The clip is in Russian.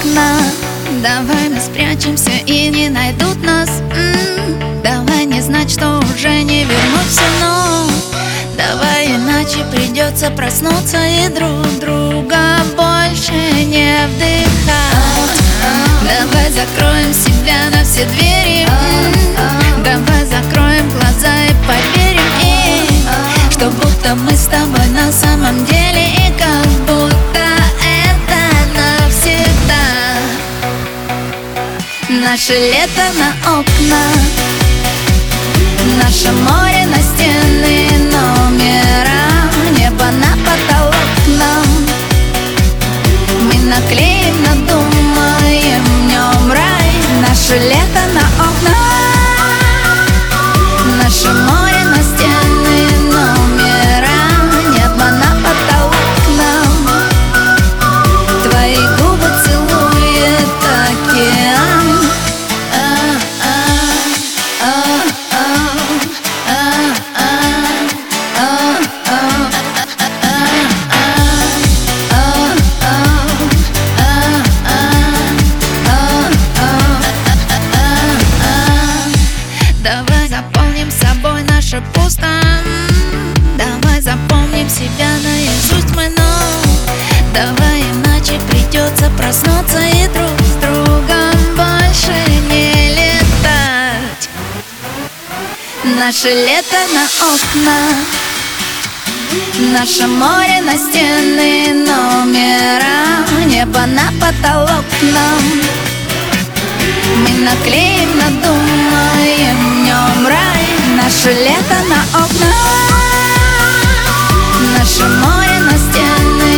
окна. Давай мы спрячемся и не найдут нас. Давай не знать, что уже не вернуться, но давай иначе придется проснуться и друг друга больше не вдыхать. Давай закроем себя на все двери. Давай закроем глаза и поверим, что будто мы с тобой на самом деле, и как будто это навсегда. Наше лето на окна, наше море на стены, номера, небо на потолок нам. Мы наклеим, надумаем в нем рай. Наше лето на окна, наше море на стены, номера, небо на потолок нам. Твои губы целует океан. Давай заполним собой наше пусто. Давай запомним себя наизусть мы, но давай иначе придется проснуться и друг с другом больше не летать. Наше лето на окна, наше море на стены, номера, небо на потолок нам. Мы наклеим, надумаем в нем рай. Наше лето на окна, наше море на стены,